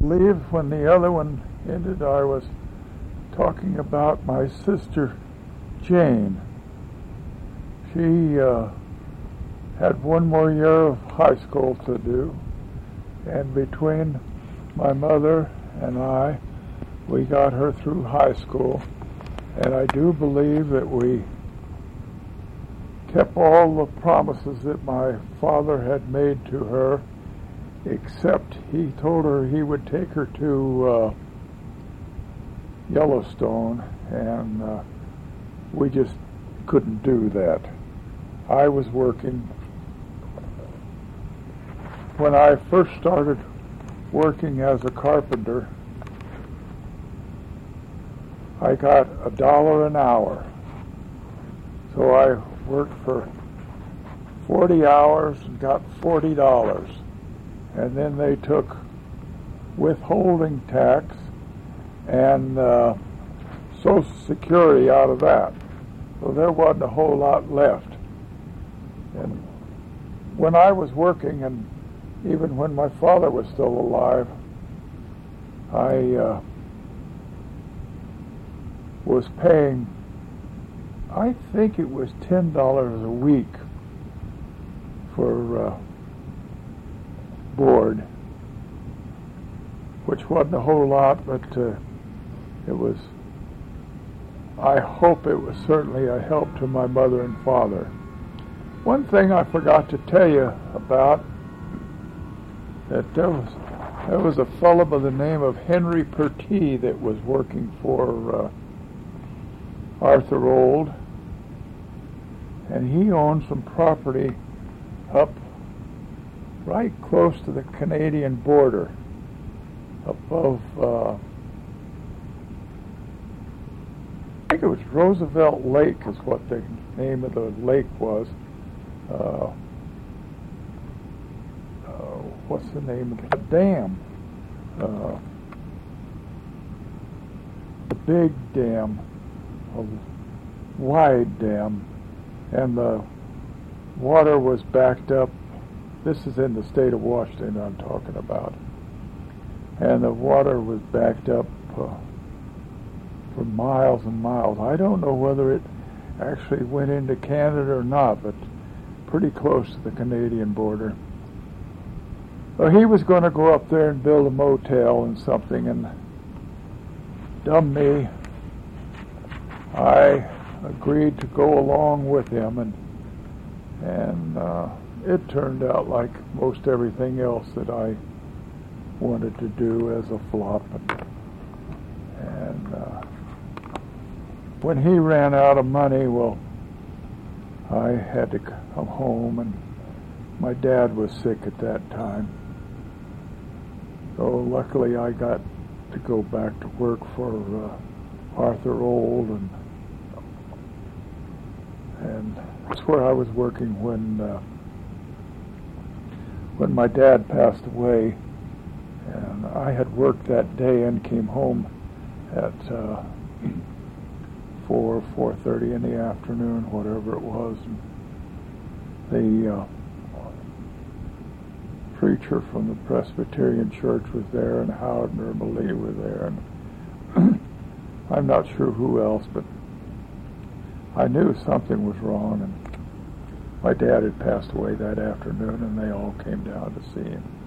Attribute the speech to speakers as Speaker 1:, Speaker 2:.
Speaker 1: believe when the other one ended, I was talking about my sister Jane. She had one more year of high school to do, and between my mother and I, we got her through high school, and I do believe that we kept all the promises that my father had made to her, except he told her he would take her to Yellowstone, and we just couldn't do that. I was working. When I first started working as a carpenter, I got $1 an hour. So I worked for 40 hours and got $40. And then they took withholding tax and Social Security out of that. So there wasn't a whole lot left. And when I was working, and even when my father was still alive, I was paying, I think it was $10 a week for board, which wasn't a whole lot, but it was, I hope it was certainly a help to my mother and father. One thing I forgot to tell you about, that there was a fellow by the name of Henry Pertee that was working for Arthur Old, and he owned some property up right close to the Canadian border, above, I think it was Roosevelt Lake is what the name of the lake was. What's the name of the dam? The big dam, a wide dam, and the water was backed up. This is in the state of Washington I'm talking about. And the water was backed up for miles and miles. I don't know whether it actually went into Canada or not, but pretty close to the Canadian border. Well, he was going to go up there and build a motel and something, and dumb me, I agreed to go along with him, and it turned out like most everything else that I wanted to do as a flop. And when he ran out of money, well, I had to come home, and my dad was sick at that time. So luckily I got to go back to work for Arthur Old, and that's where I was working when my dad passed away. And I had worked that day and came home at 4:30 in the afternoon, whatever it was. And the preacher from the Presbyterian Church was there, and Howard and Irma Lee were there, and I'm not sure who else, but I knew something was wrong, and my dad had passed away that afternoon, and they all came down to see him.